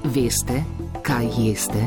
Veste, kaj jeste?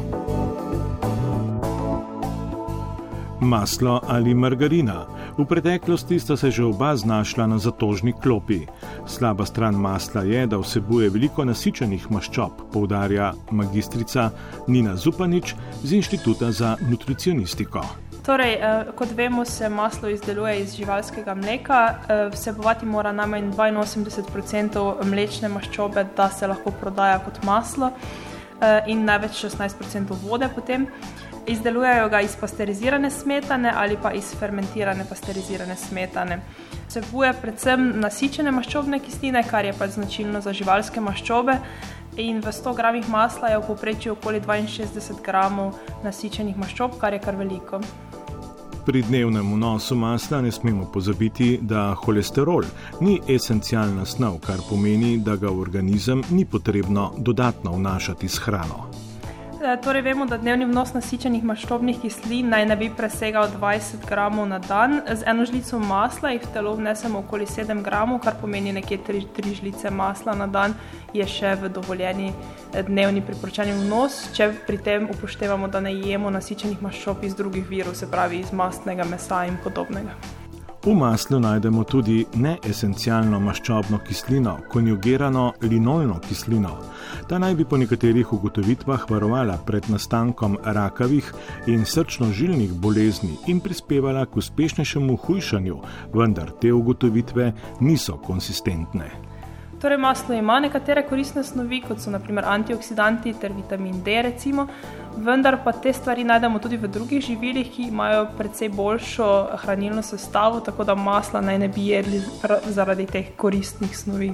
Maslo ali margarina. V preteklosti sta se že oba znašla na zatožni klopi. Slaba stran masla je, da vsebuje veliko nasičenih maščob, poudarja magistrica Nina Zupanič z Inštituta za nutricionistiko. Torej, kot vemo, se maslo izdeluje iz živalskega mleka, vsebovati mora najmanj 82% mlečne maščobe, da se lahko prodaja kot maslo, in največ 16% vode potem. Izdelujejo ga iz pasterizirane smetane ali pa iz fermentirane pasterizirane smetane. Vsebuje predvsem nasičene maščobne kisline, kar je pač značilno za živalske maščobe, in v 100 gramih masla je v povprečju okoli 62 gramov nasičenih maščob, kar je kar veliko. Pri dnevnem vnosu masla ne smemo pozabiti, da holesterol ni esencialna snov, kar pomeni, da ga v organizem ni potrebno dodatno vnašati s hrano. Torej vemo, da dnevni vnos nasičenih maščobnih kislin naj ne bi presegal 20 gramov na dan. Z eno žlico masla jih v telo vnesemo okoli 7 gramov, kar pomeni nekje 3 žlice masla na dan je še v dovoljeni dnevni priporočani vnos, če pri tem upoštevamo, da ne jemo nasičenih maščob iz drugih virov, se pravi iz mastnega mesa in podobnega. V maslu najdemo tudi neesencialno maščobno kislino, konjugirano linolno kislino. Ta naj bi po nekaterih ugotovitvah varovala pred nastankom rakavih in srčno-žilnih bolezni in prispevala k uspešnejšemu hujšanju, vendar te ugotovitve niso konsistentne. Torej, maslo ima nekatere koristne snovi, kot so na primer antioksidanti ter vitamin D recimo, vendar pa te stvari najdemo tudi v drugih živilih, ki imajo precej boljšo hranilno sestavo, tako da masla naj ne bi jedli zaradi teh koristnih snovi.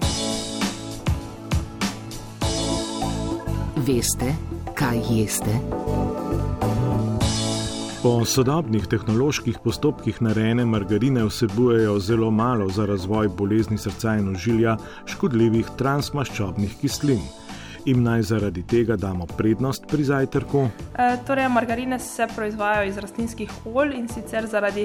Veste, kaj jeste? Po sodobnih tehnoloških postopkih narejene margarine vsebujejo zelo malo za razvoj bolezni srca in ožilja škodljivih transmaščobnih kislin. Im naj zaradi tega damo prednost pri zajtrku? Torej, margarine se proizvajajo iz rastlinskih olj in sicer zaradi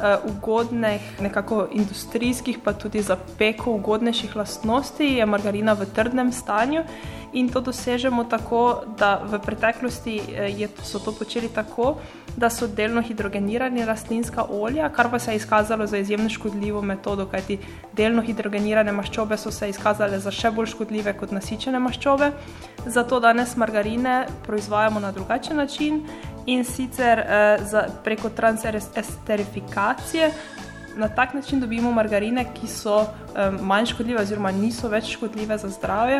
ugodnih, nekako industrijskih, pa tudi za peko ugodnejših lastnosti je margarina v trdnem stanju. In to dosežemo tako, da v preteklosti so to počeli tako, da so delno hidrogenirani rastlinska olja, kar pa se je izkazalo za izjemno škodljivo metodo, kajti delno hidrogenirane maščobe so se izkazale za še bolj škodljive kot nasičene maščobe. Zato danes margarine proizvajamo na drugačen način in sicer preko transesterifikacije. Na tak način dobimo margarine, ki so manj škodljive oziroma niso več škodljive za zdravje.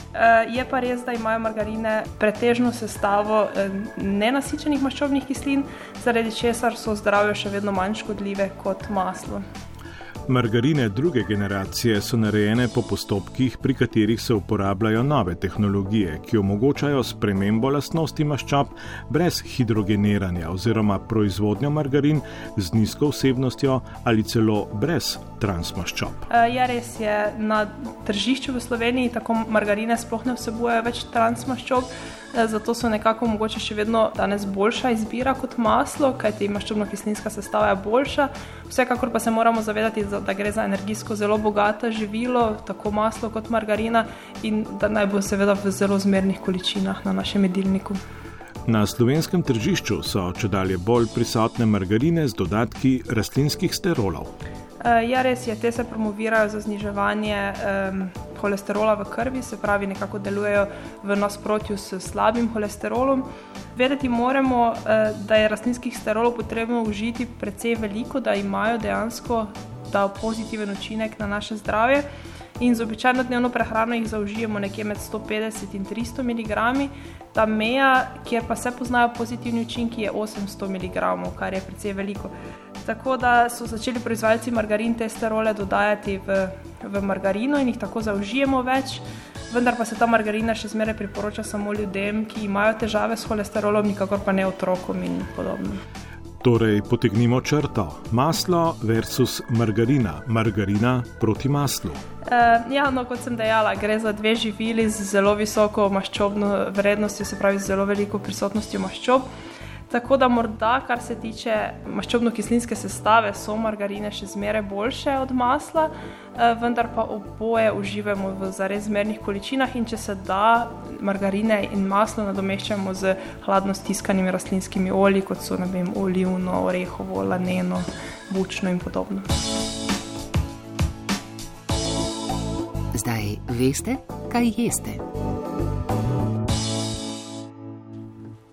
Je pa res, da imajo margarine pretežno sestavo nenasičenih maščobnih kislin, zaradi česar so zdravju še vedno manj škodljive kot maslo. Margarine druge generacije so narejene po postopkih, pri katerih se uporabljajo nove tehnologije, ki omogočajo spremembo lastnosti maščob brez hidrogeniranja oziroma proizvodnjo margarin z nizko vsebnostjo ali celo brez transmaščob. Ja, res je, na tržišču v Sloveniji tako margarine sploh ne vsebujejo več transmaščob, zato so nekako mogoče še vedno danes boljša izbira kot maslo, kajti maščobno-kislinska sestava je boljša. Vsekakor pa se moramo zavedati, da gre za energijsko zelo bogata živilo, tako maslo kot margarina, in da naj bo seveda v zelo zmernih količinah na našem jedilniku. Na slovenskem tržišču so čedalje bolj prisotne margarine z dodatki rastlinskih sterolov. Ja, res je, te se promovirajo za zniževanje holesterola v krvi, se pravi nekako delujejo v nasprotju s slabim holesterolom. Vedeti moramo, da je rastlinskih sterolov potrebno užiti precej veliko, da imajo dejansko ta pozitiven učinek na naše zdravje. In z običajno dnevno prehrano jih zaužijemo nekje med 150 in 300 mg. Ta meja, kjer pa se poznajo pozitivni učinki, je 800 mg, kar je precej veliko. Tako da so začeli proizvajalci margarin te sterole dodajati v margarino in jih tako zaužijemo več, vendar pa se ta margarina še zmeraj priporoča samo ljudem, ki imajo težave s holesterolom, nikakor pa ne otrokom in podobno. Torej, potegnimo črto. Maslo versus margarina. Margarina proti maslu. Ja, no, kot sem dejala, gre za dve živili z zelo visoko maščobno vrednostjo, se pravi z zelo veliko prisotnostjo maščob. Tako da morda, kar se tiče maščobno-kislinske sestave, so margarine še zmeraj boljše od masla, vendar pa oboje uživamo v zares zmernih količinah in če se da, margarine in maslo nadomeščamo z hladno stiskanimi rastlinskimi olji, kot so, olivno, orehovo, laneno, bučno in podobno. Zdaj veste, kaj jeste.